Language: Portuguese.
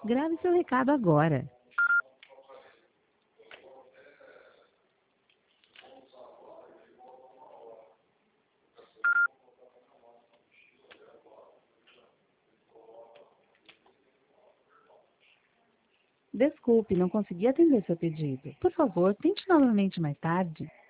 Grave seu recado agora. Desculpe, não consegui atender seu pedido. Por favor, tente novamente mais tarde.